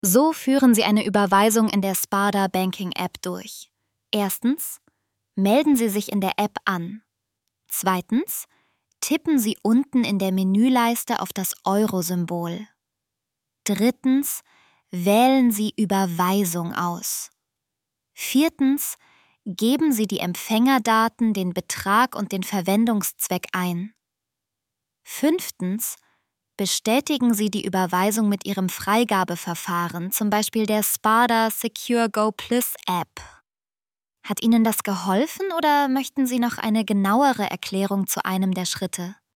So führen Sie eine Überweisung in der Sparda Banking App durch. Erstens, melden Sie sich in der App an. Zweitens, tippen Sie unten in der Menüleiste auf das Euro-Symbol. Drittens, wählen Sie Überweisung aus. Viertens, geben Sie die Empfängerdaten, den Betrag und den Verwendungszweck ein. Fünftens, bestätigen Sie die Überweisung mit Ihrem Freigabeverfahren, zum Beispiel der Sparda Secure Go Plus App. Hat Ihnen das geholfen oder möchten Sie noch eine genauere Erklärung zu einem der Schritte?